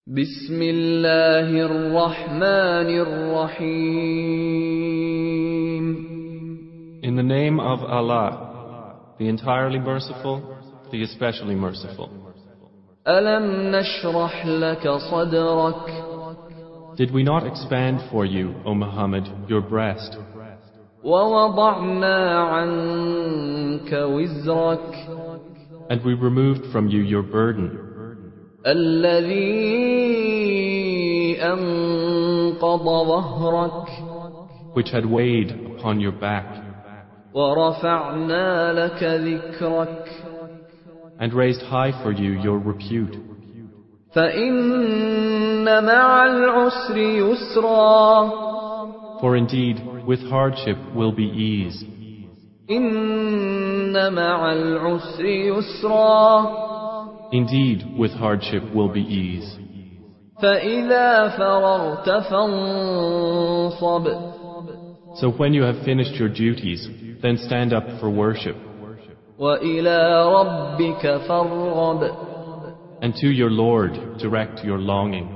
بسم الله الرحمن الرحيم. In the name of Allah, the entirely merciful, the especially merciful. ألم نشرح لك صدرك Did we not expand for you, O Muhammad, your breast, ووضعنا عنك وزرك and we removed from you your burden, الذي أنقض ظهرك which had weighed upon your back, ورفعنا لك ذكرك and raised high for you your repute. فإن مع العسر يسرا For indeed, with hardship will be ease. إن مع العسر يسرا Indeed, with hardship will be ease. فإذا فرغت فانصب So when you have finished your duties, then stand up for worship, وإلى ربك فارغب and to your Lord direct your longing.